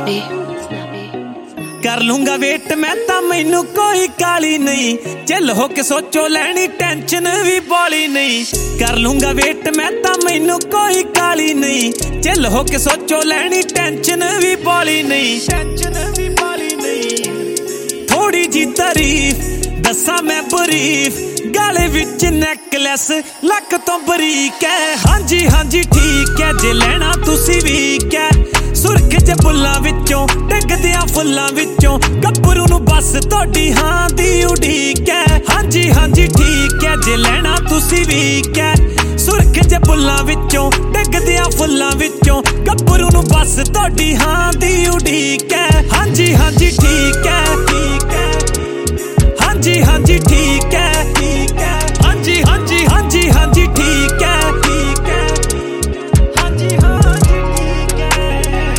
कर लूंगा वेट मैं तां मैनू कोई काली नहीं, चिल हो के सोचो लैनी टेंशन भी बॉली नहीं। कर लूंगा वेट मैं तां मैनू कोई काली नहीं, चिल हो के सोचो लैनी टेंशन भी बॉली नहीं, टेंशन भी बॉली नहीं। थोड़ी जी तारीफ दसा मैं बरीफ, गाले विच नैकलैस लक तो बरीक है। हाँ जी ठीक है जे लैना तुसी वीक है, सुरख च बुल्लां विचों डिगदियां फुल्लां विचों गब्बरू नूं बस तोड़ी हां दी उड़ीक है। हाँ जी ठीक है जे लैना तुसी वीक है, सुरख च बुल्लां विचों डिगदियां फुल्लां विचों गब्बरू नूं बस तोड़ी हां दी उड़ीक है। हाँ जी ठीक है, ठीक है। हाँ जी ठीक है, ठीक है। हाँ जी ठीक है, ठीक है। हाँ जी ठीक है।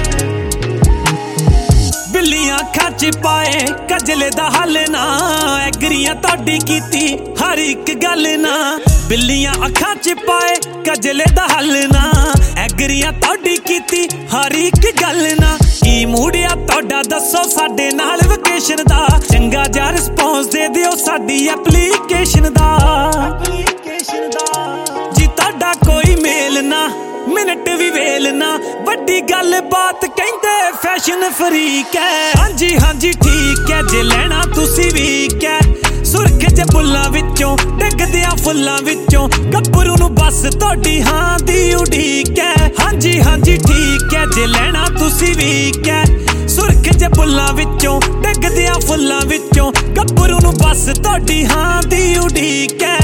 बिल्लियां अखां च पाए कजले दा हल ना, एगरियां तोड़ी कीती हर एक गल ना। बिल्लियां अखां च पाए कजले दा हल ना, एगरियां तोड़ी कीती हर एक गल ना। की मूड़िया तोड़ा दसो साडे नाल वेकेशन दा, चंगा जा रिस्पॉन्स दे दिओ साडी एप्लीकेशन दा। जी तोड़ा कोई मेल ना मिनट भी वेल ना, वड्डी गल बात कहंदे फैशन फ्रीक है। हाँ जी ठीक है जे लैना तुसी वीक है, सुरख च बुल्लां विचों डिगदियां फुल्लां विचों गब्बरू नूं बस तोड़ी हां दी उड़ीक है। हाँ जी ठीक है जे लैना तुसी वीक है, सुरख च बुल्लां विचों डिगदियां फुल्लां विचों गब्बरू नूं बस तोड़ी हां दी उड़ीक है।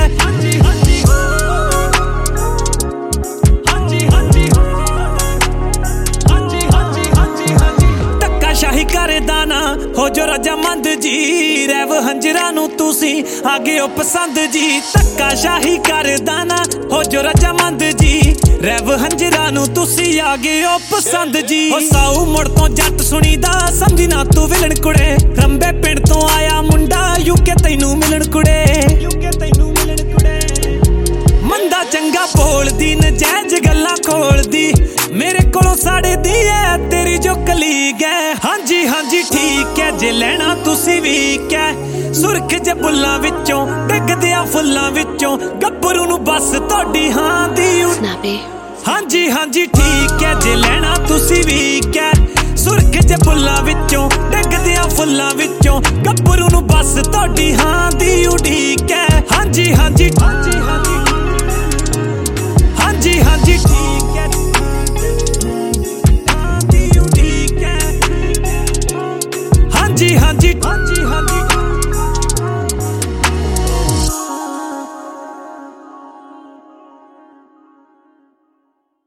शाही करदा ना हो जो रजामंद जी, रैव हंजरा नूं तुसी आ गए हो पसंद जी। धक्का शाही करदा ना हो जो रजामंद जी, रैव हंजरा नूं तुसी आ गए हो पसंद जी। हो साऊ मुड़ तो जट सुनीदा समझी ना तू विलन कुड़े, रंबे पिंड तो आया मुंडा यूके तैनू मिलन कुड़े, यूके तैनू मिलन कुड़े। मंदा चंगा बोलदी नजैज गल्लां खोलदी, मेरे कोलों साड़े दी है तेरी जो कलीग है। हाँ जी ठीक है जे लैना तुसी वीक है, सुरख च बुल्लां विचों डिगदियां फुल्लां विचों गब्बरू नूं बस तोड़ी हां दी। हाँ जी ठीक है जे लैना तुसी वीक है, सुरख च बुल्लां विचों डिगदियां फुल्लां विचों गब्बरू नूं बस तोड़ी हां दी उड़ीक है। हाँ जी ठीक है। हाँ जी